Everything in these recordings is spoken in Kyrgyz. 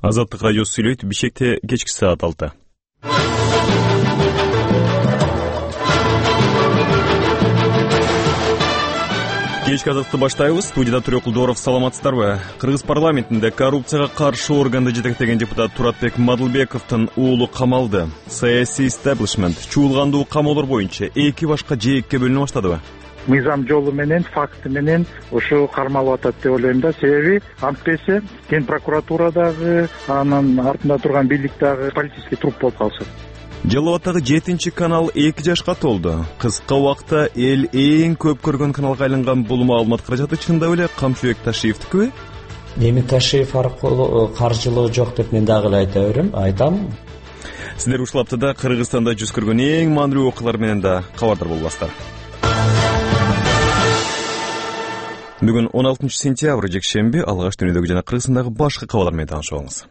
Азаттык радиосу сүйлөйт. Бишкекте кечки саат 6. Кечки азатты баштайбыз. Студияда Түрөк Кулдоров, саламатсыздарбы? Кыргыз парламентинде коррупцияга каршы органды жетектеген депутат Туратбек Мадылбековдун уулу камалды. Саясий истеблишмент чуулгандуу камоолор боюнча эки башка жээкке бөлүнө баштадыбы? Мыйзам жолу менен, факты менен ушу кармалып атат деп ойлойм да. Себеби антпесе Ген прокуратурадагы, анын артында турган бийлик дагы полицейский труп болуп калышат. Жалал Абаддагы 7-чи канал 2 жашка толду. Кыска убакта эл эң көп көргөн каналга айланган бул маалымат каражаты чындап эле Камчыбек Ташиевдикиби? Эми Ташиев аркылуу каржылоо жок деп мен дагы айта берем, айтам. Сиздер ушул аптада Кыргызстанда жүз көргөн эң маанилүү окуялар менен да кабардар боласыздар. Бүгүн 16 сентябрь жекшемби, алгаш дүйнөдөгү жана Кыргызстандагы башка кабарлар менен таанышып алыңыз.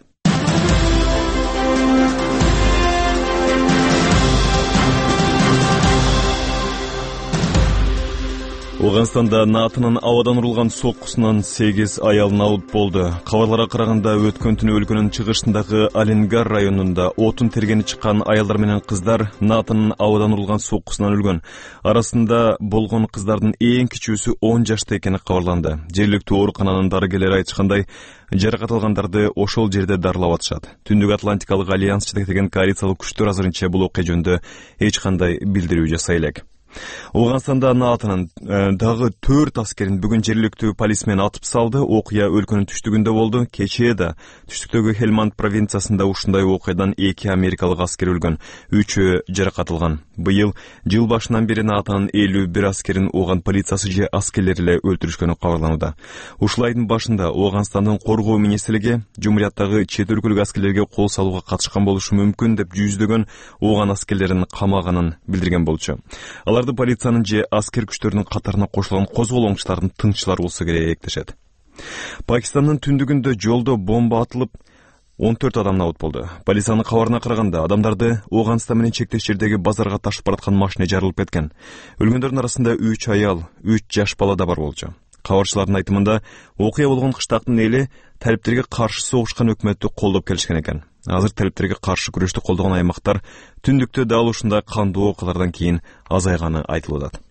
Афганистанда НАТОнун абадан урулган соккусунан 8 аял набут болду. Кабарларга караганда өткөн түнү өлкөнүн чыгышындагы Аленгар районунда отун тергени чыккан аялдар менен кыздар НАТОнун абадан урулган соккусунан өлгөн. Арасында болгон кыздардын эң кичүүсү 10 жашта экени кабарланды. Жергиликтүү оорукананын дарыгерлери айткандай, жаракат алгандарды ошол жерде дарылап атышат. Түндүк Атлантикалык альянс жетектеген коалициялык күчтөр азырынча бул окуя жөнүндө эч кандай билдирүү жасай элек. Афганистанда НАТОнун дагы 4 аскерин бүгүн жергиликтүү полис менен атып салды. Окуя өлкөнүн түштүгүндө болду. Кечээ да түштүктөгү Хелманд провинциясында ушундай окуядан 2 америкалык аскер өлгөн, 3-өө жаракат алган. Быйыл жыл башынан бери НАТОнун 51 аскерин Афган полициясы же аскерлери эле өлтүрүшкөнү кабарланууда. Ушул айдын башында Афганстандын коргоо министрлиги жумурияттагы чет өлкөлүк аскерлерге кол салууга катышкан болушу мүмкүн деп жүздөгөн Афган аскерлерин камаганын билдирген болчу. Аларды полициянын же аскер күчтөрүнүн катарына кошулган козголоңчулардын тыңчылар болсо керек дешет. Пакистандын түндүгүндө жолдо бомба атылып 14 адам набут болду. Полициянын кабарына караганда, адамдарды Афганстан менен чектеш жердеги базарга ташып бараткан машина жарылып кеткен. Өлгөндөрдүн арасында 3 аял, 3 жаш бала да бар болчу. Кабарчылардын айтымында, окуя болгон кыштактын эли талиптерге каршы согушкан өкмөттү колдоп келишкен экен. Азыр талиптерге каршы күрөштү колдогон аймактар түндүктө дал ушундай кандуу окуялардан кийин азайганы айтылып атат.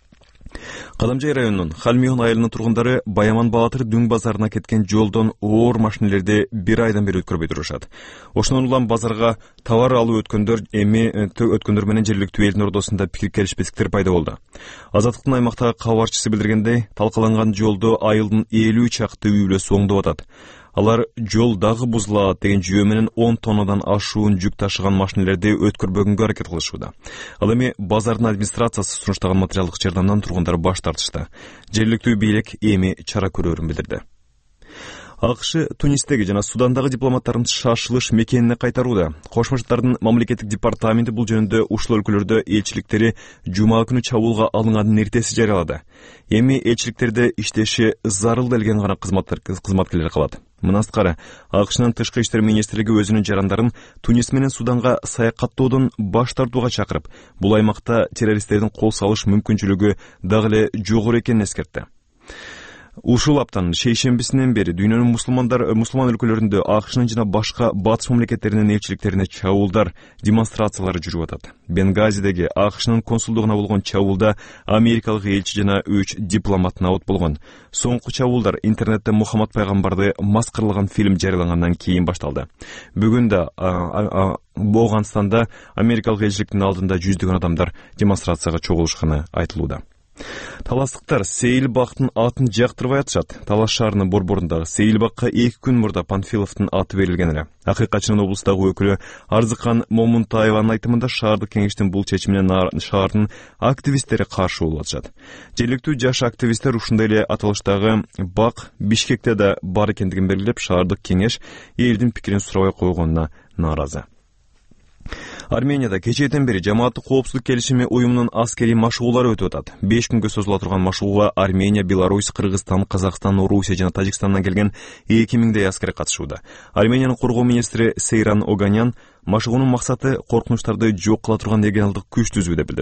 Кадамжай районунун Халмион айылынын тургундары Баяман Баатыр Дүң базарына кеткен жолдон оор машинелерди 1 айдан бери өткөрбөй турушат. Ошондон улам базарга товар алып өткөндөр менен жергиликтүү элдин ортосунда пикир келишпестиктер пайда болду. Азаттыктын аймактагы кабарчысы билдиргендей, талкаланган жолдо айылдын 50 чакты үй бүлөсү оңдоп атат. Алар жол дагы бузулат деген жүйө менен 10 тоннадан ашуун жүк ташыган машинелерди өткөрбөгөнгө аракет кылышууда. Ал эми базардын администрациясы сунуштаган материалдык жардамдан тургундар баш тартышты. Жергиликтүү бийлик эми чара көрөрүн билдирди. АКШ Тунистеги жана Судандагы дипломаттарын шашылыш мекенине кайтарууда. Кошмо Шаттардын мамлекеттик департаменти бул жөнүндө ушул өлкөлөрдө элчиликтери жума күнү чабуулга алынганын эртеси жарыялады. Эми элчиликтерде иштеши зарыл делген гана кызматкерлер калат. Мындан сырткары, АКШнын тышкы иштер министрлиги өзүнүн жарандарын Тунис менен Суданга саякаттоодон баш тартууга чакырып, бул аймакта террористтердин кол салыш мүмкүнчүлүгү дагы эле жогору экенин эскертти. Ушул аптанын шейшембисинен бери дүйнөнүн мусулман өлкөлөрүндө АКШнын жана башка батыш мамлекеттеринин элчиликтерине чабуулдар, демонстрациялар жүрүп атат. Бенгазидеги АКШнын консулдугуна болгон чабуулда америкалык элчи жана 3 дипломат набут болгон. Соңку чабуулдар интернетте Мухаммад пайгамбарды маскарлаган фильм жарыялангандан кийин башталды. Бүгүн да Афганстанда америкалык элчиликтин алдында жүздөгөн адамдар демонстрацияга чогулушканы айтылууда. Таластыктар Сейилбактын атын жактырбай атышат. Талас шаарынын борборундагы Сейилбакка 2 күн мурда Панфиловдун аты берилген эле. Акыйкатчынын облустагы өкүлү Арзыкан Момунтаеванын айтымында шаардык кеңештин бул чечимине шаардын активисттери каршы болуп атышат. Жергиликтүү жаш активисттер ушундай эле аталыштагы бак Бишкекте да бар экендигин белгилеп, шаардык кеңеш элдин пикирин сурабай койгонуна нааразы. Арменияда кечээден бери жамааттык коопсуздук келишими уюмунун аскери машыгуулары өтүп атат. 5 күнгө созула турган машыгууга Армения, Беларусь, Кыргызстан, Казакстан, Орусия жана Тажикстандан келген 2000дей аскер катышууда. Армениянын коргоо министри Сейран Оганян машыгуунун максаты коркунучтарды жок кыла турган регионалдык күч түзүү деп билдирди.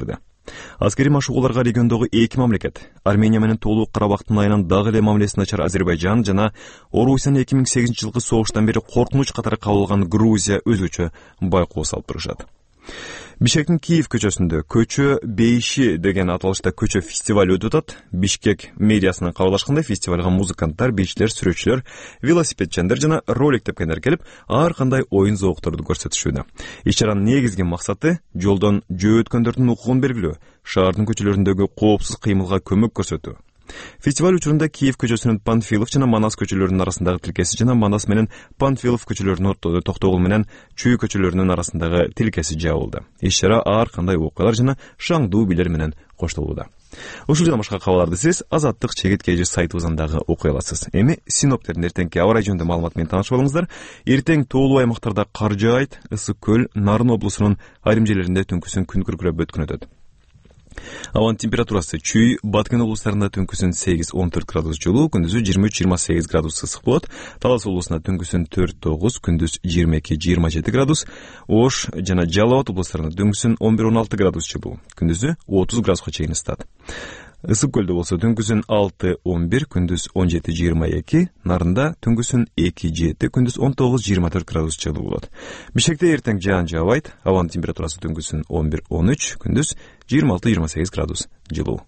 Аскери машыгууларга региондогу эки мамлекет, Армения менен Толуу Карабактын айынан дагы эле мамилеси начар Азербайжан жана Орусиянын 2008-жылкы согуштан бери коркунуч катары кабыл алган Грузия өзгөчө байкоо салып турушат. Бишкектин Киев көчөсүндө көчө бейиши деген аталышта көчө фестиваль өтүп атат. Бишкек мэриясынан кабарлашкандай фестивалга музыканттар, бийчилер, сүрөтчүлөр, велосипедчендер жана ролик тепкендер келип, ар кандай оюн зоокторду көрсөтүшүүдө. Иш-чаранын негизги максаты жолдон жөө өткөндөрдүн укугун белгилөө, шаардын көчөлөрүндөгү коопсуз кыймылга көмөк көрсөтүү. Фестиваль учурунда Киев көчөсүнүн Панфилов жана Манас көчөлөрүнүн арасындагы тилкеси жана Манас менен Панфилов көчөлөрүнүн ортодо токтогул менен Чүй көчөлөрүнүн арасындагы тилкеси жабылды. Иш-чара ар кандай окуялар жана шаңдуу бийлер менен коштолууда. Ушул жана башка кабарларды сиз Азаттык чегит кежи сайтыбыздан дагы окуй аласыз. Эми синоптиктердин эртеңки аба ырайы жөнүндө маалымат менен таанышып алыңыздар. Эртең тоолуу аймактарда кар жаайт, Ысык көл, Нарын облусунун айрым жерлеринде түнкүсүн күн күркүрөп өткөн өтөт. Аванын температурасы Чүй, Баткен облустарында түнкүсүн 8-14 градус жылуу, күндүзү 23-28 градус ысык болот. Талас облусунда түнкүсүн 4-9, күндүз 22-27 градус. Ош жана Жалал Абад облустарында түнкүсүн 11-16 градус жылуу, күндүзү 30 градуска чейин ысытат. Ысык көлдө болсо түнкүсүн 6-11, күндүз 17-22, Нарында түнкүсүн 2-7, күндүз 19-24 градус жылуу болот. Бишкекте эртең жаан жаабайт, абанын температурасы түнкүсүн 11-13, күндүз 26-28 градус жылуу.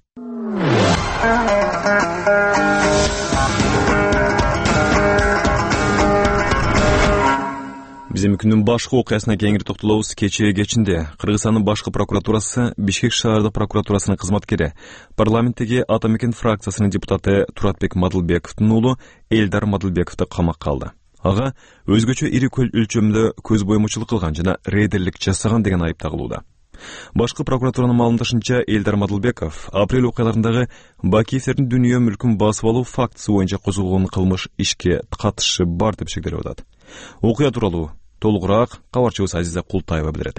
Биздин күндүн башкы окуясына кеңири токтолобуз. Кечинде Кыргызстандын башкы прокуратурасы Бишкек шаардык прокуратурасынын кызматкери, парламенттеги Ата Мекен фракциясынын депутаты Туратбек Мадылбековдун уулу Элдар Мадылбековду камакка алды. Ага өзгөчө ири көл өлчөмдө көз боемучулук кылган жана рейдерлик жасаган деген айып тагылууда. Башкы прокуратуранын маалымдашынча, Элдар Мадылбеков апрель окуяларындагы Бакиевтердин дүйнө мүлкүн басып алуу фактысы боюнча козголгон кылмыш ишке катышы бар деп шектелип атат. Окуя тууралуу толугураак кабарчыбыз Азиза Култаева билдирет.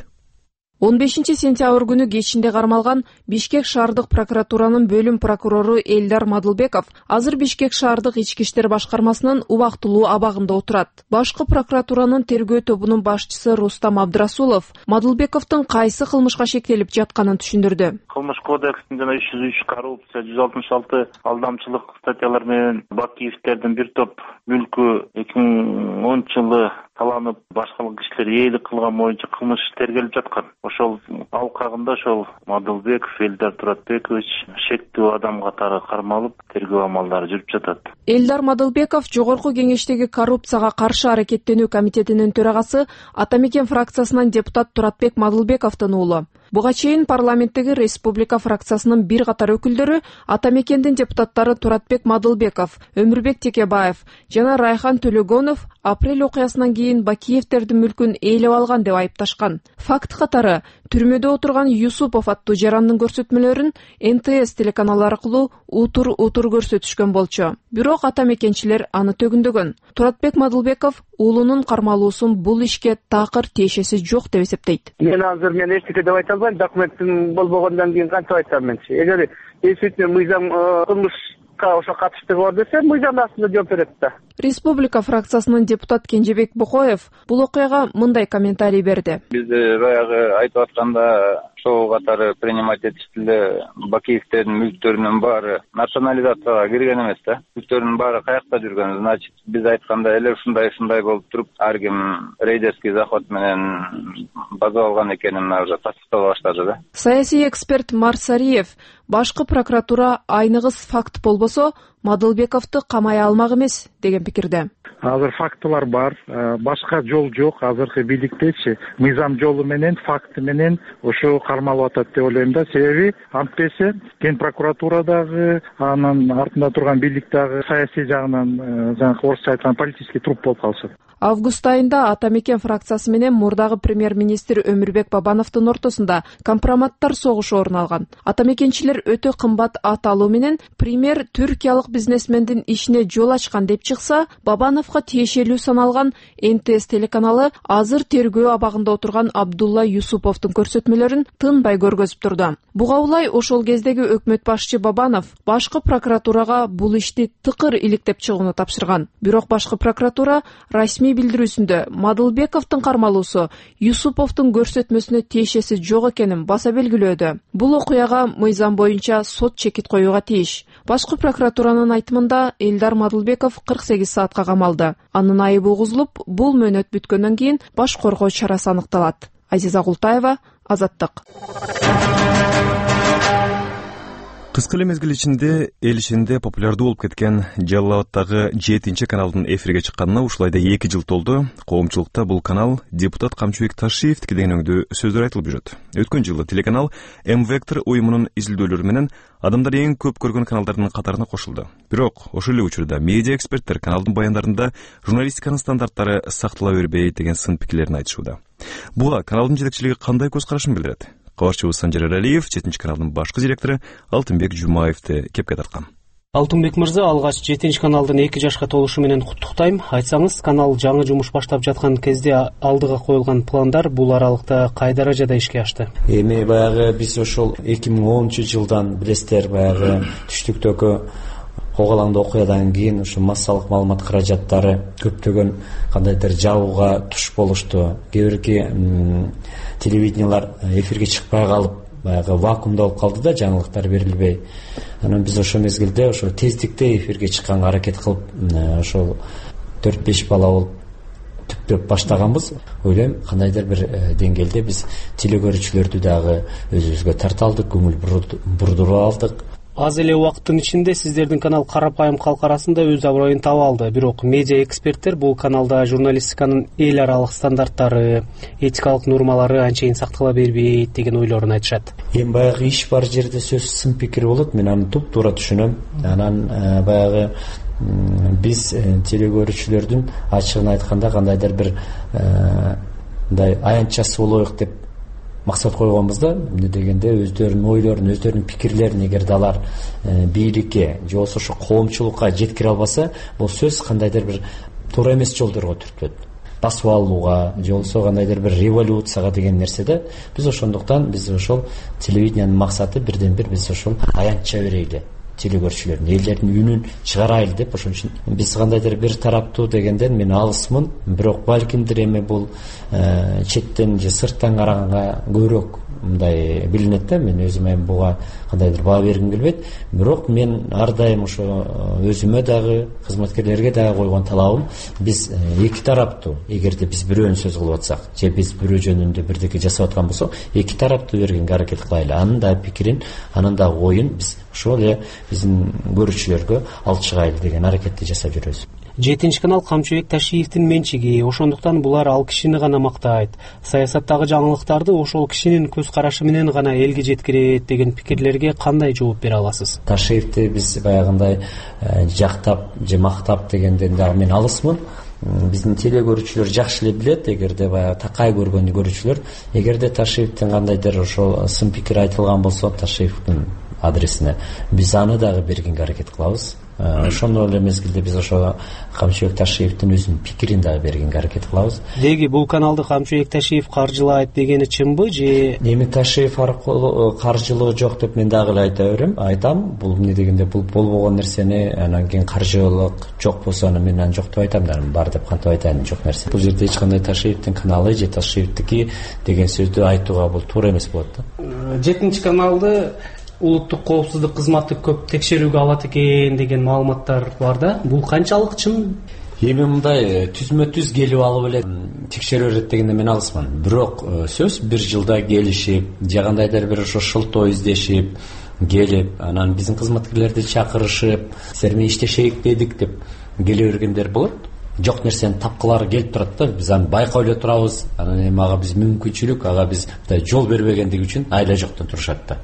15 сентябрь күнү кечинде кармалган Бишкек шаардык прокуратуранын бөлүм прокурору Элдар Мадылбеков азыр Бишкек шаардык ички иштер башкармасынын убактылуу абагында отурат. Башкы прокуратуранын тергөө тобунун башчысы Рустам Абдрасулов Мадылбековдун кайсы кылмышка шектелип жатканын түшүндүрдү. Кылмыш кодексинин жана 303 коррупция, 166 алдамчылык статьялар менен Бакиевтердин бир топ мүлкү 2010 жылы таланып, башкалык кишилер ээлик кылган боюнча кылмыш тергелип жаткан. Ошол алкагында ошол Мадылбеков Элдар Туратбекович шектүү адам катары кармалып, тергөө амалдары жүрүп жатат. Элдар Мадылбеков Жогорку кеңештеги коррупцияга каршы аракеттенүү комитетинин төрагасы, Ата Мекен фракциясынан депутат Туратбек Мадылбековдун уулу. Буга чейин парламенттеги Республика фракциясынын бир катар өкүлдөрү Ата Мекендин депутаттары Туратбек Мадылбеков, Өмүрбек Текебаев жана Райхан Төлөгөнов апрель окуясынан кийин Бакиевтердин мүлкүн ээлеп алган деп айыпташкан. Факт катары түрмөдө отурган Юсупов аттуу жарандын көрсөтмөлөрүн НТС телеканалы аркылуу утур көрсөтүшкөн болчу. Бирок Ата Мекенчилер аны төгүндөгөн. Туратбек Мадылбеков уулунун кармалуусун бул ишке такыр тиешеси жок деп эсептейт. Мен эчтеке деп айта албайм, документтин болбогондон кийин кантип айтам менчи. Эгер действительно мыйзам кылмышка ошо катыштыгы бар десе, мыйзам астында жооп берет да. Республика фракциясынын депутат Кенжебек Бокоев бул окуяга мындай комментарий берди. Биз баягы айтып атканда ошол катары принимать этишти эле Бакиевтердин мүлктөрүнүн баары национализацияга кирген эмес да. Мүлктөрүнүн баары каякта жүргөн. Значит, биз айтканда эле ушундай болуп туруп, ар ким рейдерский захват менен база алган экенин уже тастыктала баштады да. Саясий эксперт Марсариев башкы прокуратура айныгыс факт болбосо Мадылбековду камай алмак эмес деген пикирде. Азыр фактылар бар, башка жол жок. Азыркы бийликтечи мыйзам жолу менен, факты менен ошо кармалып атат деп ойлойм да. Себеби антпесе Кен прокуратурадагы, анын артында турган бийлик дагы саясий жагынан, жанагы орусча айткан политический труп болуп калышат. Август айында Ата Мекен фракциясы менен мурдагы премьер-министр Өмүрбек Бабановдун ортосунда компроматтар согушу орун алган. Ата Мекенчилер өтө кымбат ат алуу менен премьер түркиялык бизнесмендин ишине жол ачкан деп чыкса, Бабановго тиешелүү саналган НТС телеканалы азыр тергөө абагында отурган Абдулла Юсуповдун көрсөтмөлөрүн тынбай көргөзүп турду. Буга улай ошол кездеги өкмөт башчы Бабанов башкы прокуратурага бул ишти тыкыр иликтеп чыгууну тапшырган. Бирок башкы прокуратура расмий билдирүүсүндө Мадылбековдун кармалуусу Юсуповдун көрсөтмөсүнө тиешеси жок экенин баса белгилөөдө. Бул окуяга мыйзам боюнча сот чекит коюуга тийиш. Башкы прокуратуранын айтымында Элдар Мадылбеков 48 саатка камалды. Анын айыбы угузулуп, бул мөөнөт бүткөндөн кийин баш коргоо чарасы аныкталат. Азиза Култаева, Азаттык. Кыска эле мезгил ичинде эл ичинде популярдуу болуп кеткен Жалал Абаддагы 7-каналдын эфирге чыкканына ушулайда 2 жыл толду. Коомчулукта бул канал депутат Камчыбек Ташиевдики деген өңдүү сөздөр айтылып жүрөт. Өткөн жылы телеканал М-Вектор уюмунун изилдөөлөрү менен адамдар эң көп көргөн каналдардын катарына кошулду. Бирок ошол эле учурда медиа эксперттер каналдын баяндарында журналистиканын стандарттары сактала бербейт деген сын пикирлерин айтышууда. Буга каналдын жетекчилиги кандай көз карашын билдирет? Кабарчыбыз Санжар Эралиев 7-каналдын башкы директору Алтынбек Жумаевди кепке тарткан. Алтынбек мырза, алгач 7-каналдын 2 жашка толушу менен куттуктайм. Айтсаңыз, канал жаңы жумуш баштап жаткан кезде алдыга коюлган пландар бул аралыкта кай даражада ишке ашты? Эми баягы биз ошол 2010-жылдан билесиздер, баягы түштүктөгү Когалаңда окуядан кийин ушу массалык маалымат каражаттары көптөгөн кандайдыр жабууга туш болушту. Кээ бирки телевидениялар эфирге чыкпай калып, баягы вакуумда болуп калды да, жаңылыктар берилбей. Анан биз ошол мезгилде ошол тездикте эфирге чыкканга аракет кылып, ошол 4-5 бала болуп түптөп баштаганбыз. Ойлойм, кандайдыр бир деңгээлде биз телекөрүүчүлөрдү дагы өзүбүзгө тарта алдык, көңүл бурдуруп алдык. Аз эле убакыттын ичинде сиздердин канал карапайым калк арасында өз аброюн таба алды. Бирок медиа эксперттер бул каналда журналистиканын эл аралык стандарттары, этикалык нормалары анчейин сактала бербейт деген ойлорун айтышат. Эми баягы иш бар жерде сөз сын пикир болот. Мен аны туп-туура түшүнөм. Анан баягы биз телекөрүүчүлөрдүн ачыгын айтканда кандайдыр бир мындай аянтчасы болоюк деп максат койгонбуз да. Эмне дегенде өздөрүнүн ойлорун, өздөрүнүн пикирлерин эгерде алар бийликке же болбосо ошо коомчулукка жеткире албаса, бул сөз кандайдыр бир туура эмес жолдорго түртөт. Басып алууга же болбосо кандайдыр бир революцияга деген нерседе. Биз ошондуктан биз ошол телевидениянын максаты бирден бир биз ошол аянтча берели. Телекөрүүчүлөрдүн, элдердин үнүн чыгарайлы деп, ошон үчүн биз кандайдыр бир тараптуу дегенден мен алысмын. Бирок балкимдир эми бул четтен же сырттан караганга көбүрөөк мындай билинет да. Мен өзүм эми буга кандайдыр баа бергим келбейт. Бирок мен ар дайым ошо өзүмө дагы, кызматкерлерге дагы койгон талабым, биз эки тараптуу, эгерде биз бирөөнүн сөз кылып атсак же биз бирөө жөнүндө бирдеке жасап аткан болсок, эки тараптуу бергенге аракет кылайлы. Анын да пикирин, анын да оюн биз ошол эле биздин көрүүчүлөргө алып чыгайлы деген аракетти жасап жүрөбүз. 7-канал Камчыбек Ташиевдин менчиги, ошондуктан булар ал кишини гана мактайт. Саясаттагы жаңылыктарды ошол кишинин көз карашы менен гана элге жеткирет деген пикирлерге кандай жооп бере аласыз? Ташиевди биз баягындай жактап же мактап дегенден дагы мен алысмын. Биздин телекөрүүчүлөр жакшы эле билет, эгерде баягы такай көргөн көрүүчүлөр, эгерде Ташиевдин кандайдыр ошол сын пикир айтылган болсо Ташиевдин адресине, биз аны дагы бергенге аракет кылабыз. Ошондой эле мезгилде биз ошо Камчыбек Ташиевдин өзүнүн пикирин дагы бергенге аракет кылабыз. Деги бул каналды Камчыбек Ташиев каржылайт дегени чынбы же? Эми Ташиев аркылуу каржылоо жок деп мен дагы эле айта берем. Айтам, бул эмне дегенде бул болбогон нерсени анан кийин каржылык жок болсо аны мен жок деп айтам да, бар деп кантип айтайын, жок нерсе. Бул жерде эч кандай Ташиевдин каналы же Ташиевдики деген сөздү айтууга бул туура эмес болот да. 7-каналды улуттук коопсуздук кызматы көп текшерүүгө алат экен деген маалыматтар бар да. Бул канчалык чын? Эми мындай түзмө-түз келип алып эле текшерүү берет дегенде мен алысмын. Бирок сөз бир жылда келишип, же кандайдыр бир ошо шылтоо издешип, келип, анан биздин кызматкерлерди чакырышып, силер менен иштешейик дедик деп келе бергендер болот. Жок нерсени тапкылары келип турат да, биз аны байкап эле турабыз. Анан эми ага биз мүмкүнчүлүк, ага биз жол бербегендиги үчүн айла жоктон турушат да.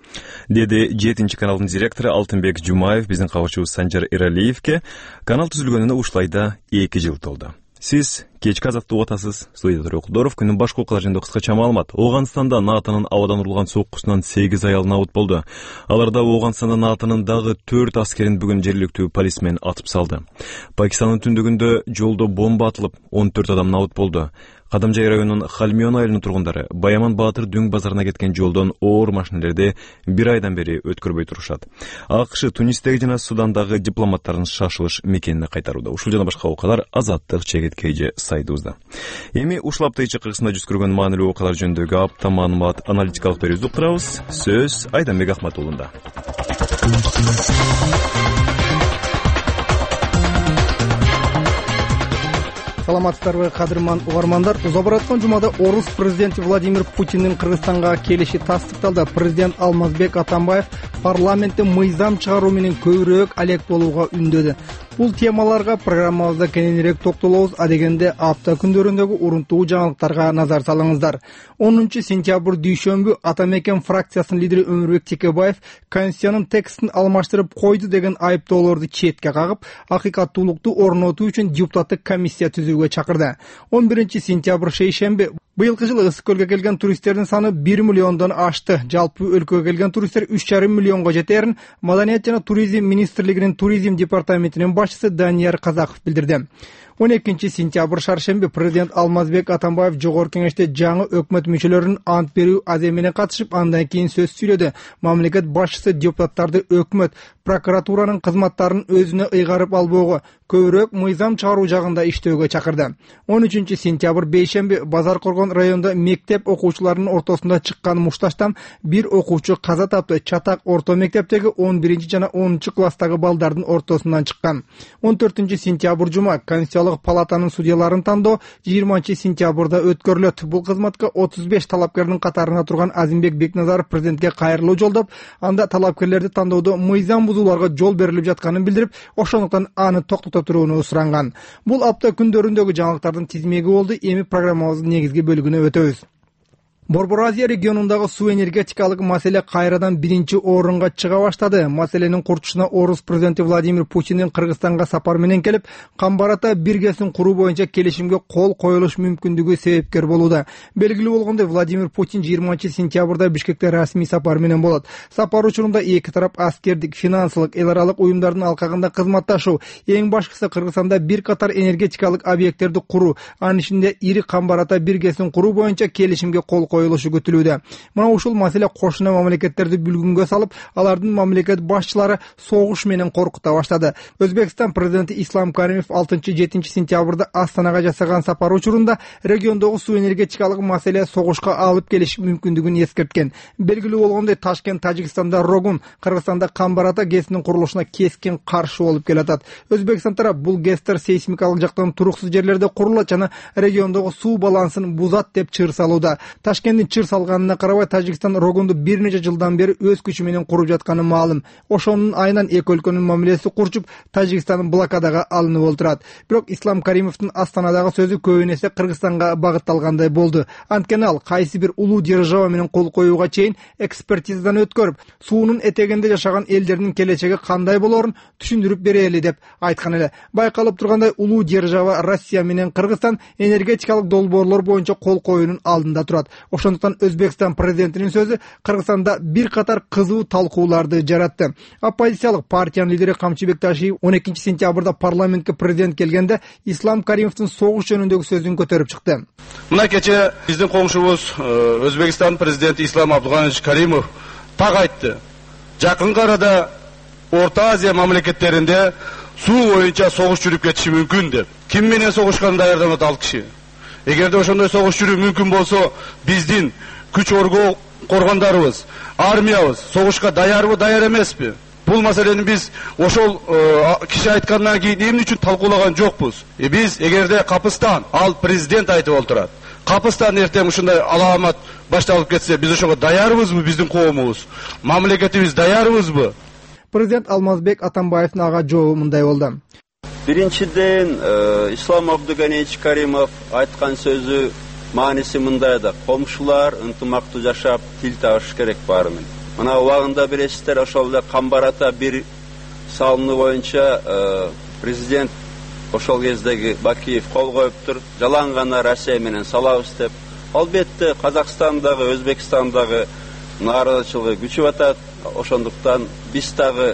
Деди 7-каналдын директору Алтынбек Жумаев биздин кабарчыбыз Санжар Эралиевке. Канал түзүлгөнүнө ушулайда 2 жыл толду. Сиз кечки азакты угуп атасыз. Студияда Кудоров, күнүн башкы окуялар жөнүндө кыскача маалымат. Ооганстанда НАТОнун абадан урулган соккусунан 8 аял набыт болду. Аларда Ооганстанда НАТОнун дагы 4 аскерин бүгүн жергиликтүү полис менен атып салды. Пакистандын түндүгүндө жолдо бомба атылып, 14 адам набыт болду. Кадамжай районунун Хальмион айылынын тургундары Баяман Баатыр Дүң базарына кеткен жолдон оор машинелерди 1 айдан бери өткөрбөй турушат. АКШ Тунистеги жана Судандагы дипломаттардын шашылыш мекенине кайтарууда. Ушул жана башка окуялар Азаттык чегеткейже сайтыбызда. Эми ушул апта ичи Кыргызстанда жүз көргөн маанилүү окуялар жөнүндөгү апта маалымат аналитикалык берүүбүздү уктурабыз. Сөз Айданбек Ахматуулунда. Саламатсыздарбы, кадырман угармандар. Уза бараткан жумада Орус президенти Владимир Путиндин Кыргызстанга келиши тастыкталды. Президент Алмазбек Атамбаев парламентте мыйзам чыгаруу менен көбүрөөк алек болууга үндөдү. Бул темаларга программабызда кененирээк токтолобуз. Адегенде апта күндөрүндөгү урунтуу жаңылыктарга назар салыңыздар. 10 сентябрь дүйшөмбү Атамекен фракциясынын лидери Өмүрбек Текебаев Конституциянын текстин алмаштырып койду деген айыптоолорду четке кагып, акыйкаттуулукту орнотуу үчүн депутаттык комиссия түзүүгө чакырды. 11 сентябрь шейшемби быйылкы жылы Ысык көлгө келген туристтердин саны 1 миллиондон ашты. Жалпы өлкөгө келген туристтер 3,5 миллионго жетерин Маданият жана туризм министрлигинин туризм департаментинин башчысы Данияр Казаков билдирди. 12 сентябрь шаршемби президент Алмазбек Атамбаев жогорку кеңеште жаңы өкмөт мүчөлөрүнүн ант берүү аземине катышып, андан кийин сөз сүйлөдү. Мамлекет башчысы депутаттарды өкмөт, прокуратуранын кызматтарын өзүнө ыйгарып албоого, көбүрөөк мыйзам чыгаруу жагында иштөөгө чакырды. 13 сентябрь бейшемби Базар Коргон районунда мектеп окуучуларынын ортосунда чыккан мушташтан бир окуучу каза тапты. Чатак орто мектептеги 11 жана 10 класстагы балдардын ортосунан чыккан. 14 сентябрь жума Конституциялык палатанын судьяларын тандоо 20 сентябрда өткөрүлөт. Бул кызматка 35 талапкердин катарына турган Азимбек Бекназаров президентке кайрылуу жолдоп, анда талапкерлерди тандоодо мыйзам бузууларга жол берилип жатканын билдирип, ошондуктан аны токтото турууну суранган. Бул апта күндөрүндөгү жаңылыктардын тизмеги болду. Эми программабыздын негизги бөлүгүнө өтөбүз. Борбор Азия регионундагы суу энергетикалык маселе кайрадан биринчи орунга чыга баштады. Маселенин курчусуна Орус президенти Владимир Путиндин Кыргызстанга сапар менен келип, Камбарата биргесин куруу боюнча келишимге кол коюлуш мүмкүндүгү себепкер болууда. Белгилүү болгондой, Владимир Путин 20 сентябрда Бишкекте расмий сапар менен болот. Сапар учурунда эки тарап аскердик, финансылык, эл аралык уюмдардын алкагында кызматташуу, эң башкысы Кыргызстанда бир катар энергетикалык объекттерди куруу, анын ичинде ири Камбарата биргесин куруу боюнча келишимге кол коюлушу күтүлүүдө. Мына ушул маселе кошуна мамлекеттерди бүлгүнгө салып, алардын мамлекет башчылары согуш менен коркута баштады. Өзбекстан президенти Ислам Каримов 6-7 сентябрда Астанага жасаган сапар учурунда региондогу суу энергетикалык маселе согушка алып келиш мүмкүндүгүн эскерткен. Белгилүү болгондой, Ташкент Тажикстанда Рогун, Кыргызстанда Камбарата ГЭСинин курулушуна кескин каршы болуп келатат. Өзбекстан тарап бул ГЭСтер сейсмикалык жактан туруксуз жерлерде курулат жана региондогу суу балансын бузат деп чыр салууда. Ташкенттин чыр салганына карабай, Тажикстан Рогунду бир нече жылдан бери өз күчү менен куруп жатканы маалым. Ошонун айынан эки өлкөнүн мамилеси курчуп, Тажикстан блокадага алынып олтурат. Бирок Ислам Каримовдун Астанадагы сөзү көбүн эсе Кыргызстанга багытталгандай болду. Анткени ал кайсы бир улуу держава менен кол коюуга чейин экспертизадан өткөрүп, суунун этегинде жашаган элдердин келечеги кандай болорун түшүндүрүп берели деп айткан эле. Байкалып тургандай, улуу держава Россия менен Кыргызстан энергетикалык долбоорлор боюнча кол коюунун алдында турат. Ошондуктан Өзбекстан президентинин сөзү Кыргызстанда бир катар кызуу талкууларды жаратты. Оппозициялык партиянын лидери Камчыбек Ташиев 12 сентябрда парламентке президент келгенде Ислам Каримовдун согуш жөнүндөгү сөзүн көтөрүп чыкты. Мына кече биздин коңшубуз Өзбекстан президенти Ислам Абдулганович Каримов так айтты. Жакынкы арада Орто Азия мамлекеттеринде суу боюнча согуш жүрүп кетиши мүмкүн деп. Ким менен согушканын даярданат ал киши. Эгерде ошондой согуш жүрүү мүмкүн болсо, биздин күч коргондарыбыз, армиябыз согушка даярбы, даяр эмеспи? Бул маселени биз ошол киши айткандан кийин эмне үчүн талкуулаган жокпуз? Биз эгерде Капыстан, ал президент айтып олтурат. Капыстан эртең ушундай аламат башталып кетсе, биз ошого даярбызбы, биздин коомубуз? Мамлекетибиз даярбызбы? Президент Алмазбек Атамбаевдин ага жообу мындай болду. Биринчиден, Ислам Абдулганович Каримов айткан сөзү мааниси мындай да: комшулар ынтымактуу жашап, тил табыш керек баарынын. Мына убагында билесиздер, ошол эле Камбарата бир салынуу боюнча президент ошол кездеги Бакиев кол коюптур. Жалаң гана Россия менен салабыз деп. Албетте Казакстандагы, Өзбекстандагы нааразычылыгы күчүп атат. Ошондуктан биз дагы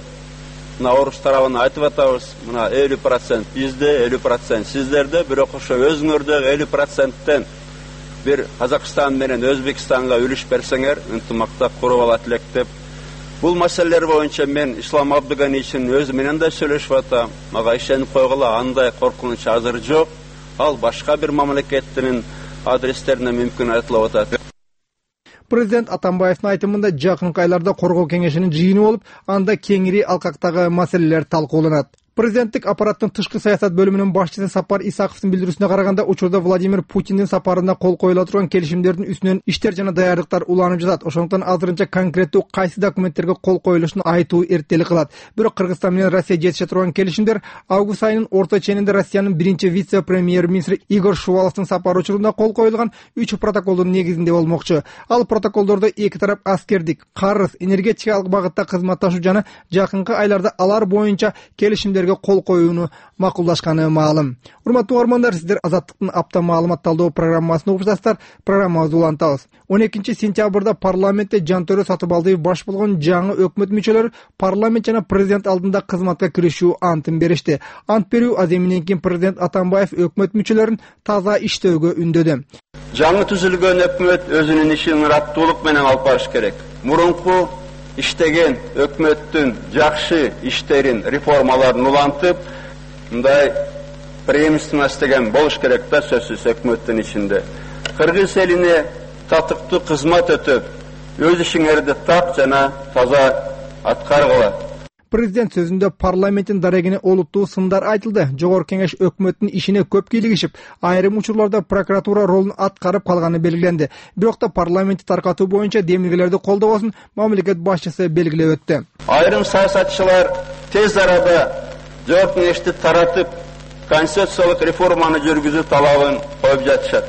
орус тарабына айтып атабыз, мына 50% бизде, 50% сиздерде, бирок ошо өзүңөрдөгү 50%тен бир Казакстан менен Өзбекстанга үлүш берсеңер, ынтымакта куруп алат элек деп. Бул маселелер боюнча мен Ислам Абдуганиевичтин өзү менен да сүйлөшүп атам. Мага ишенип койгула, андай коркунуч азыр жок. Ал башка бир мамлекеттин адрестерине мүмкүн айтылып атат. Президент Атамбаевдин айтымында жакынкы айларда коргоо кеңешинин жыйыны болуп, анда кеңири алкактагы маселелер талкууланат. Президенттик аппараттын тышкы саясат бөлүмүнүн башчысы Сапар Исаковдун билдирүүсүнө караганда, учурда Владимир Путиндин сапарына кол коюла турган келишимдердин үстүнөн иштер жана даярдыктар уланып жатат. Ошондуктан азырынча конкреттүү кайсы документтерге кол коюлушун айтуу эртелик кылат. Бирок Кыргызстан менен Россия жетише турган келишимдер август айынын орто ченинде Россиянын биринчи вице-премьер-министри Игорь Шуваловдун сапары учурунда кол коюлган 3 протоколдун негизинде болмокчу. Ал протоколдордо эки тарап аскердик, карыз, энергетикалык багытта кызматташуу жана жакынкы айларда алар боюнча келишимдер кол коюуну макулдашканы маалым. Урматтуу угармандар, сиздер Азаттыктын апта маалымат талдоо программасын угуп жатасыздар. Программабызды улантабыз. 12-сентябрда парламентте Жантөрө Сатыбалдиев баш болгон жаңы өкмөт мүчөлөрү парламент жана президент алдында кызматка киришүү антын беришти. Ант берүү аземинен кийин президент Атамбаев өкмөт мүчөлөрүн таза иштөөгө үндөдү. Жаңы түзүлгөн өкмөт өзүнүн ишин ыраттуулук менен алып барыш керек. Мурунку иштеген өкмөттүн жакшы иштерин, реформаларын улантып, мындай преемственность деген болуш керек да сөзсүз өкмөттүн ичинде. Кыргыз элине татыктуу кызмат өтөп, өз ишиңерди так жана таза аткаргыла. Президент сөзүндө парламенттин дарегине олуттуу сындар айтылды. Жогорку кеңеш өкмөттүн ишине көп кийлигишип, айрым учурларда прокуратура ролун аткарып калганы белгиленди. Бирок да парламентти таркатуу боюнча демилгелерди колдобосун мамлекет башчысы белгилеп өттү. Айрым саясатчылар тез арада жогорку кеңешти таратып, конституциялык реформаны жүргүзүү талабын коюп жатышат.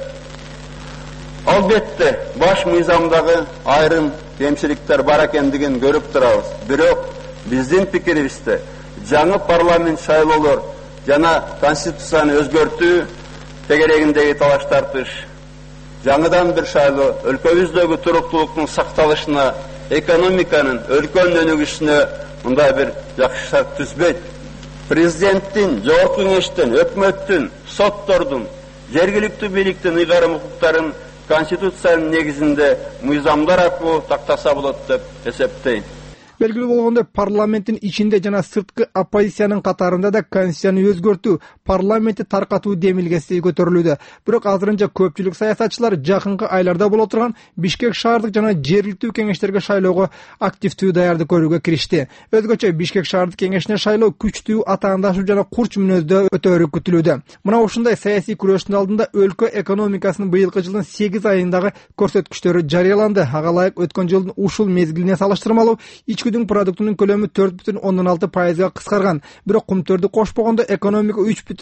Албетте, баш мыйзамдагы айрым кемчиликтер бар экендигин көрүп турабыз. Бирок биздин пикирибизде жаңы парламент шайлоолор жана конституцияны өзгөртүү тегерегиндеги талаш тартыш, жаңыдан бир шайлоо өлкөбүздөгү туруктуулуктун сакталышына, экономиканын өркөн өнүгүшүнө мындай бир жакшы шарт түзбөйт. Президенттин, жогорку кеңештин, өкмөттүн, соттордун, жергиликтүү бийликтин ыйгарым укуктарын конституциянын негизинде мыйзамдар аркылуу тактаса болот деп эсептейм. Белгилүү болгондой, парламенттин ичинде жана сырткы оппозициянын катарында да конституцияны өзгөртүү, парламентти таркатуу демилгеси көтөрүлүүдө. Бирок азырынча көпчүлүк саясатчылар жакынкы айларда боло турган Бишкек шаардык жана жергиликтүү кеңештерге шайлоого активдүү даярдык көрүүгө киришти. Өзгөчө Бишкек шаардык кеңешине шайлоо күчтүү атаандашуу жана курч мүнөздө өтөөрү күтүлүүдө. Мына ушундай саясий күрөштүн алдында өлкө экономикасынын быйылкы жылдын 8 айындагы көрсөткүчтөрү жарыяланды. Ага ылайык өткөн жылдын ушул мезгилине салыштырмалуу ичкүдүн продуктунун көлөмү 4,6%га кыскарган. Бирок кумтөрдү кошпогондо экономика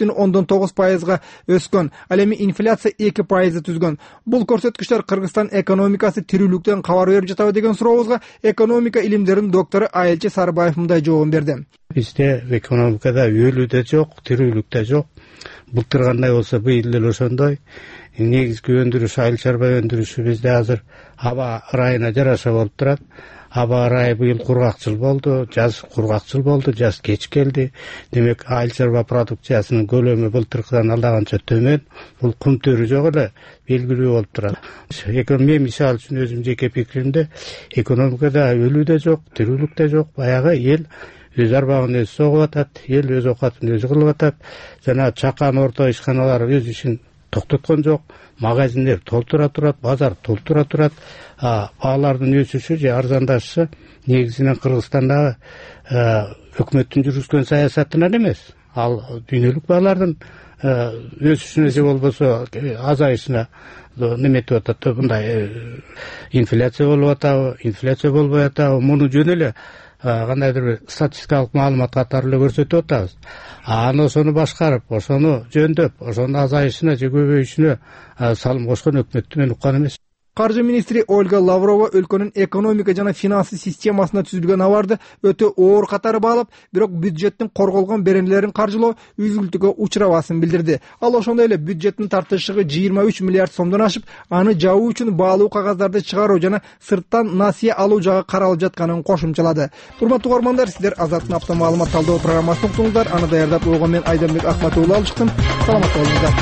3,9%га өскөн. Ал эми инфляция 2% түзгөн. Бул көрсөткүчтөр Кыргызстан экономикасы тирүүлүктөн кабар берип жатабы деген сурообузга экономика илимдеринин доктору Айылчы Сарбаев мындай жооп берди. Бизде экономикада өлүү да жок, тирүүлүк да жок. Былтыр кандай болсо быйыл деле ошондой. Негизги өндүрүш, айыл чарба өндүрүшү бизде азыр аба ырайына жараша болуп турат. Аба ырайы быйыл кургакчыл болду, жаз кургакчыл болду, жаз кеч келди. Демек, айыл чарба продукциясынын көлөмү былтыркыдан алдаганча төмөн. Бул кумтөрү жок эле белгилүү болуп турат. Мен мисалы үчүн өзүм жеке пикиримде экономикада өлүү да жок, тирүүлүк да жок. Баягы эл өз арбагын өзү согуп атат, эл өз оокатын өзү кылып атат. Жана чакан орто ишканалар өз ишин токтоткон жок. Магазиндер толтура турат, базар толтура турат. Баалардын өсүшү же арзандашышы негизинен Кыргызстандагы өкмөттүн жүргүзгөн саясатынан эмес. Ал дүйнөлүк баалардын өсүшүнө же болбосо азайышына неметип атат, мындай инфляция болуп атабы, инфляция болбой атабы, муну жөн эле кандайдыр бир статистикалык маалымат катары эле көрсөтүп атабыз. Аны ошону башкарып, ошону жөндөп, ошонун азайышына же көбөйүшүнө салым кошкон өкмөттү мен уккан эмес. Каржы министри Ольга Лаврова өлкөнүн экономика жана финансы системасына түзүлгөн абарды өтө оор катары баалап, бирок бюджеттин корголгон беренелерин каржылоо үзүлтүүгө учурабасын билдирди. Ал ошондой эле бюджеттин тартышыгы 23 миллиард сомдон ашып, аны жабуу үчүн баалуу кагаздарды чыгаруу жана сырттан насыя алуу жагы каралып жатканын кошумчалады. Урматтуу угармандар, сиздер Азаттын апта маалымат талдоо программасын уктуңуздар. Аны даярдап койгон мен Айдарбек Акматуулу алыштым. Саламат болуңуздар.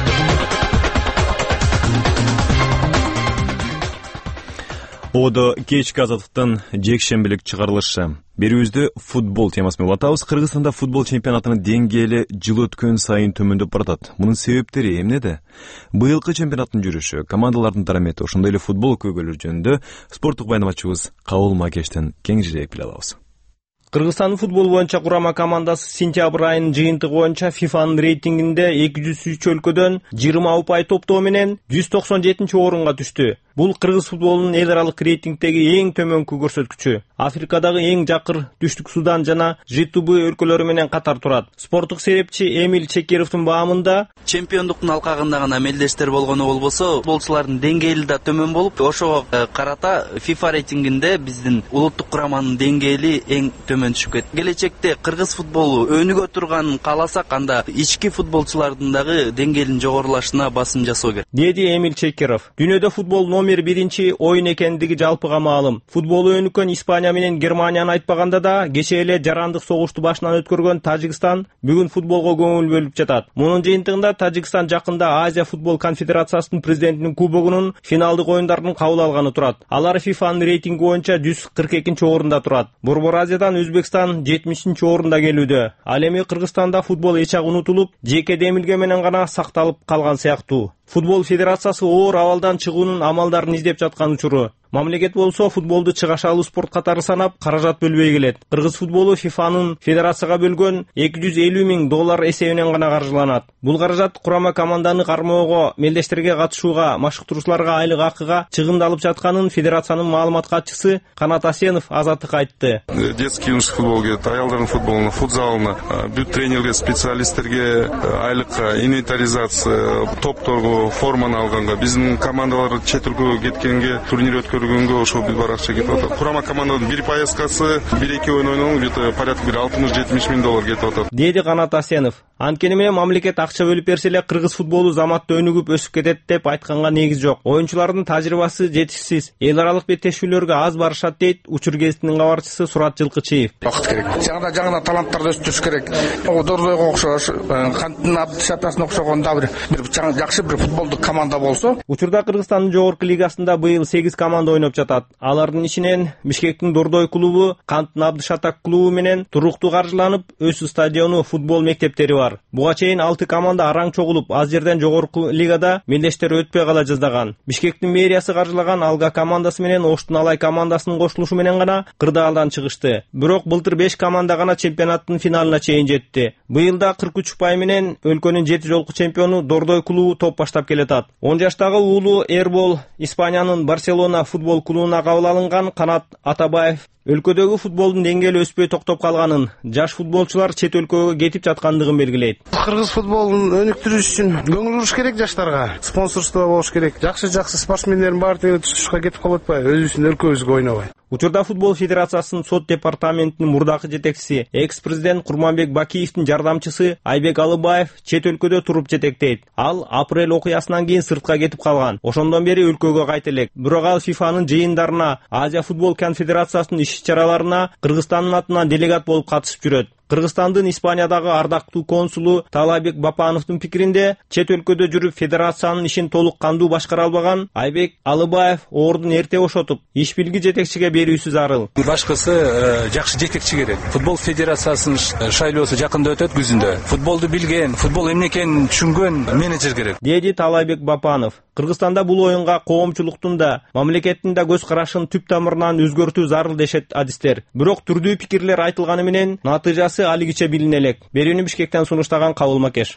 Ода кечки азаттыктан жекшембилик чыгарылышы. Берүүбүздү футбол темасы менен улатабыз. Кыргызстанда футбол чемпионатынын деңгээли жыл өткөн сайын төмөндөп баратат. Мунун себептери эмнеде? Быйылкы чемпионаттын жүрүшү, командалардын дарамети, ошондой эле футбол көйгөйлөрү жөнүндө спорттук байнамачыбыз Кабыл Макештен кеңирээк биле алабыз. Кыргызстандын футбол боюнча курама командасы сентябрь айынын жыйынтыгы боюнча FIFAнын рейтингинде 203 өлкөдөн 20 упай топтоо менен 197-орунга түштү. Бул кыргыз футболунун эл аралык рейтингдеги эң төмөнкү көрсөткүчү. Африкадагы эң жакыр Түштүк Судан жана ЖТБ өлкөлөрү менен катар турат. Спорттук серепчи Эмиль Чекеровдун баамында чемпиондуктун алкагында гана мелдештер болгону болбосо, футболчулардын деңгээли да төмөн болуп, ошого карата FIFA рейтингинде биздин улуттук кураманын деңгээли эң төмөн түшүп кетти. Келечекте кыргыз футболу өнүгө турганын кааласак, анда ички футболчулардын дагы деңгээлинин жогорулашына басым жасоо керек, деди Эмиль Чекеров. Дүйнөдө футбол номер 1 оюн экендиги жалпыга маалым. Футболу өнүккөн Испания менен Германияны айтпаганда да, кечээ эле жарандык согушту башынан өткөргөн Тажикстан бүгүн футболго көңүл бөлүп жатат. Мунун жыйынтыгында Тажикстан жакында Азия футбол конфедерациясынын президентинин кубогунун финалдык оюндарын кабыл алганы турат. Алар FIFAнын рейтинги боюнча 142-орунда турат. Борбор Азиядан Өзбекстан 70-орунда келүүдө. Ал эми Кыргызстанда футбол эчак унутулуп, жеке демилге менен гана сакталып калган сыяктуу. Футбол федерациясы оор абалдан чыгуунун амалдарын издеп жаткан учуру. Мамлекет болсо футболду чыгашалуу спорт катары санап, каражат бөлбөй келет. Кыргыз футболу FIFAнын федерацияга бөлгөн $250,000 эсебинен гана каржыланат. Бул каражат курама команданы кармоого, мелдештерге катышууга, машыктыруучуларга айлык акыга чыгымдалып жатканын федерациянын маалымат катчысы Канат Асенов Азаттыкка айтты. Детский юношеский футболго, аялдардын футболуна, футзалына, бүт тренерге, специалисттерге айлык инвентаризация, топторго, форманы алганга, биздин командалар чет өлкөгө кеткенге, турнир өткөргөнгө ошол бир баракча кетип атат. Курама команданын бир поездкасы, 1-2 ойун ойногон где-то порядка $60-70 кетип атат, деди Канат Асенов. Анткени менен мамлекет акча бөлүп берсе эле кыргыз футболу заматта өнүгүп өсүп кетет деп айтканга негиз жок. Оюнчулардын тажрыйбасы жетишсиз, эл аралык беттешүүлөргө аз барышат дейт Учур гезитинин кабарчысы Сурат Жылкычиев. Вакыт керек. Жаңа таланттарды өстүрүш керек. Дордойго окшош, Канттын Абдышапасына окшогон да бир жакшы бир футболдук команда болсо. Учурда Кыргызстандын жогорку лигасында быйыл 8 команда ойноп жатат. Алардын ичинен Бишкектин Дордой клубу, Канттын Абдышатак клубу менен туруктуу каржыланып, Өсү стадиону, футбол мектептери бар. Буга чейин 6 команда араң чогулуп, аз жерден жогорку лигада мелдештер өтпөй кала жаздаган. Бишкектин мэриясы каржылаган Алга командасы менен Оштун Алай командасынын кошулушу менен гана кырдаалдан чыгышты. Бирок былтыр 5 команда гана чемпионаттын финалына чейин жетти. Быйылда 43 упай менен өлкөнүн 7 жолку чемпиону Дордой клубу топ баштап келатат. 10 жаштагы уулу Эрбол Испаниянын Барселона футбол клубуна кабыл алынган. Канат Атабаев өлкөдөгү футболдун деңгээли өспөй токтоп калганын, жаш футболчулар чет өлкөгө кетип жаткандыгын белгилейт. Кыргыз футболун өнүктүрүш үчүн көңүл буруш керек жаштарга, спонсорство болуш керек. Жакшы спортсмендердин баары түшүшкө кетип калып атпайбы, өзүбүздүн өлкөбүзгө ойнобой. Учурда футбол федерациясынын сот департаментинин мурдакы жетекчиси, экс-президент Курманбек Бакиевдин жардамчысы Айбек Алыбаев чет өлкөдө туруп жетектейт. Ал апрель окуясынан кийин сыртка кетип калган. Ошондон бери өлкөгө кайта элек. Бирок ал FIFAнын жыйындарына, Азия футбол конфедерациясынын иш-чараларына Кыргызстандын атынан делегат болуп катышып жүрөт. Кыргызстандын Испаниядагы ардактуу консулу Талайбек Бапановдун пикиринде, чет өлкөдө жүрүп федерациянын ишин толук кандуу башкара албаган Айбек Алыбаев ордун эрте бошотуп, иш билги жетекчиге берүүсү зарыл. Башкысы жакшы жетекчи керек. Футбол федерациясынын шайлоосу жакында өтөт күзүндө. Футболду билген, футбол эмне экенин түшүнгөн менеджер керек, деди Талайбек Бапанов. Кыргызстанда бул оюнга коомчулуктун да, мамлекеттин да көз карашын түп тамырынан өзгөртүү зарыл дешет адистер. Бирок түрдүү пикирлер айтылганы менен натыйжасы алигиче билине элек. Берүүнү Бишкектен сунуштаган Кабыл Макеш.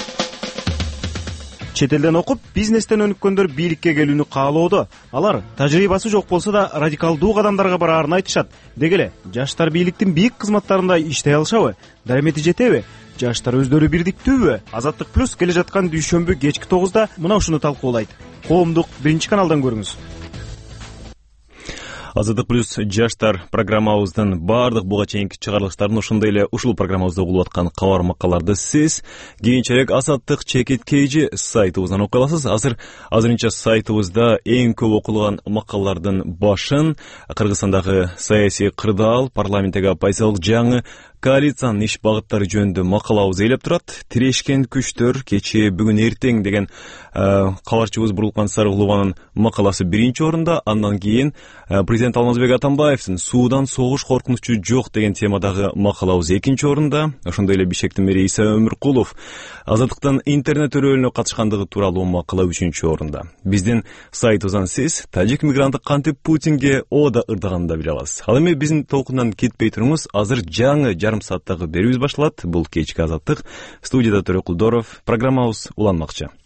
Чет элден окуп, бизнестен өнүккөндөр бийликке келүүнү каалоодо. Алар тажрыйбасы жок болсо да радикалдуу кадамдарга бараарын айтышат. Деги эле, жаштар бийликтин бийик кызматтарында иштей алышабы? Дарамети жетеби? Жаштар өздөрү бирдиктүүбү? Азаттык плюс келе жаткан дүйшөмбү кечки 9-да мына ушуну талкуулайт. Коомдук биринчи каналдан көрүңүз. Азаттык плюс жаштар программабыздын баардык буга чейинки чыгарылыштарын ошондой эле ушул программабызда угулуп аткан кабар макалаларды сиз кийинчерээк Азаттык чекит кейжи сайтыбыздан окуй аласыз. Азырынча сайтыбызда эң көп окулган макалалардын башын Кыргызстандагы саясий кырдаал, парламенттеги оппозициялык жаңы коалициянын иш багыттары жөнүндө макалабыз ээлеп турат. Тирешкен күчтөр кечээ бүгүн эртең деген кабарчыбыз Бурулкан Сарыгулованын макаласы биринчи орунда, андан кийин президент Алмазбек Атамбаевдин суудан согуш коркунучу жок деген темадагы макалабыз экинчи орунда. Ошондой эле Бишкектин мэри Иса Өмүркулов Азаттыктын интернет өрөөлүнө катышкандыгы тууралуу макала үчүнчү орунда. Биздин сайтыбыздан сиз тажик мигранты кантип Путинге оода ырдаганын да биле аласыз. Ал эми биздин толкундан кетпей туруңуз. Азыр жаңы жарым сааттагы берүүбүз башталат. Бул кечки Азаттык. Студияда Төрөкулдоров. Программабыз уланмакчы.